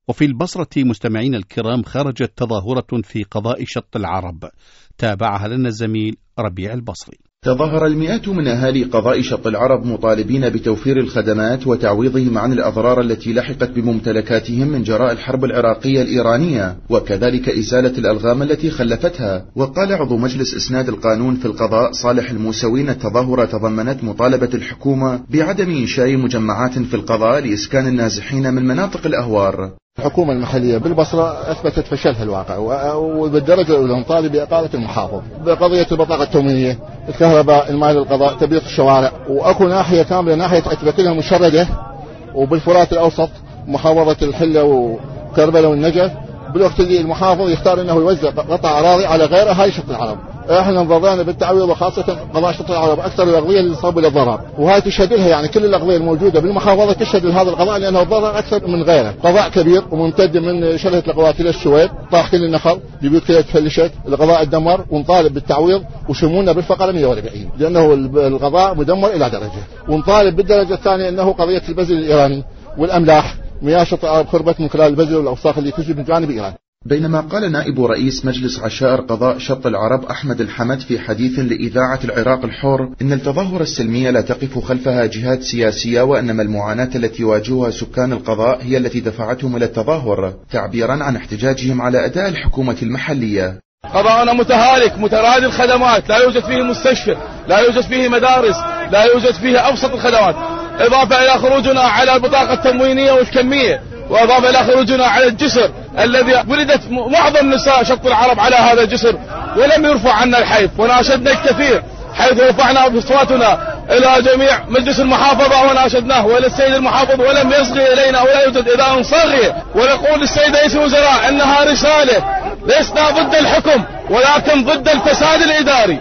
وفي البصرة مستمعين الكرام خرجت تظاهرة في قضاء شط العرب، تابعها لنا الزميل ربيع البصري. تظاهر المئات من أهالي قضاء شط العرب مطالبين بتوفير الخدمات وتعويضهم عن الأضرار التي لحقت بممتلكاتهم من جراء الحرب العراقية الإيرانية، وكذلك إزالة الألغام التي خلفتها. وقال عضو مجلس إسناد القانون في القضاء صالح الموسوي أن التظاهرة تضمنت مطالبة الحكومة بعدم إنشاء مجمعات في القضاء لإسكان النازحين من مناطق الأهوار. الحكومة المحلية بالبصرة أثبتت فشلها الواقع، وبالدرجة الأولى نطالب بإقالة المحافظ بقضية البطاقة التموينية، الكهرباء، الماء للقضاء، تبييض الشوارع، وأكو ناحية كاملة ناحية أتبكلها مشردة، وبالفرات الأوسط محافظة الحلة وكربلاء والنجف، بالوقت اللي المحافظ يختار أنه يوزع قطع أراضي على غير أهالي شط العرب. احنا انضرينا بالتعويض، وخاصة قضاء شط العرب أكثر الأقضية اللي صابوا للضرر، وهاي تشهد لها يعني كل الأقضية الموجودة بالمحافظة تشهد لهذا القضاء لأنه الضرر أكثر من غيره. قضاء كبير وممتد من شلهة القوات إلى السويد، طاح كل النخل، البيوت كلها تفلشت، القضاء اتدمر، ونطالب بالتعويض وشمونا بالفقرة 140 لأنه القضاء مدمر إلى درجة. ونطالب بالدرجة الثانية أنه قضية البذل الإيراني والأملاح، مياه شط العرب خربت من خلال البذل والأوساخ اللي تجي من جانب إيران. بينما قال نائب رئيس مجلس عشائر قضاء شط العرب أحمد الحمد في حديث لإذاعة العراق الحر إن التظاهرة السلمية لا تقف خلفها جهات سياسية، وإنما المعاناة التي يواجهها سكان القضاء هي التي دفعتهم إلى التظاهر، تعبيرا عن احتجاجهم على أداء الحكومة المحلية. قضاءنا متهالك مترادي الخدمات، لا يوجد فيه مستشفى، لا يوجد فيه مدارس، لا يوجد فيه أبسط الخدمات، إضافة إلى خروجنا على البطاقة التموينية والكمية، وإضافة إلى خروجنا على الجسر الذي ولدت معظم نساء شط العرب على هذا الجسر، ولم يرفع عنا الحيف، وناشدنا الكثير حيث رفعنا بأصواتنا إلى جميع مجلس المحافظة وناشدناه وإلى السيد المحافظ، ولم يصغي إلينا ولا يوجد إذان صاغية. ونقول للسيد رئيس الوزراء أنها رسالة، لسنا ضد الحكم ولكن ضد الفساد الإداري،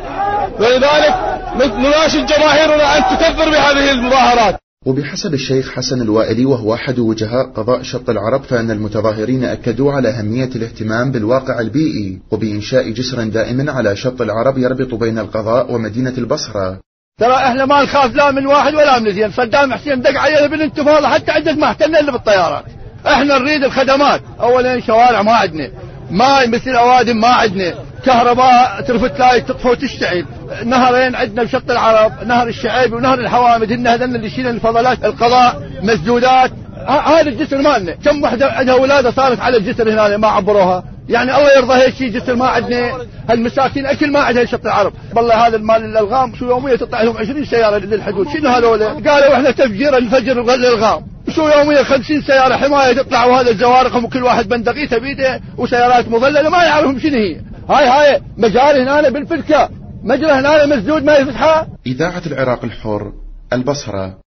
ولذلك نناشد جماهيرنا أن تكثر بهذه المظاهرات. وبحسب الشيخ حسن الوائلي وهو أحد وجهاء قضاء شط العرب، فإن المتظاهرين أكدوا على أهمية الاهتمام بالواقع البيئي وبإنشاء جسر دائم على شط العرب يربط بين القضاء ومدينة البصرة. ترى احنا ما نخاف لا من واحد ولا من اثنين، صدام حسين دق علينا بالانتفاضة حتى عدد ما احتلنا الا بالطيارات. احنا نريد الخدمات، اولا شوارع ما عندنا، ماء مثل اوادم ما عندنا، كهرباء ترفت لاي تطفى وتشتعل، نهرين عندنا بشط العرب، نهر الشعيب ونهر الحوامد، هذن اللي يشيلن الفضلات، القضاء مسدودات. هذا الجسر مالنا، كم وحده عندها ولاده صارت على الجسر هنا ما عبروها، يعني الله يرضى هيك شيء جسر ما عندنا، هالمساكين اكل ما عندها شط العرب. والله هذا المال الالغام شو يوميا تطلع لهم 20 سياره للحدود، شنو هذول؟ قالوا احنا تفجير الفجر الالغام، شو يوميا 50 سياره حمايه تطلع، وهذا الزوارق وكل واحد بندقيته بيده وسيارات مظلله ما يعرفهم شنو هي. هاي مجاري هنا بالفلكه، مجرى هنا مسدود ما يفتحها. إذاعة العراق الحر، البصرة.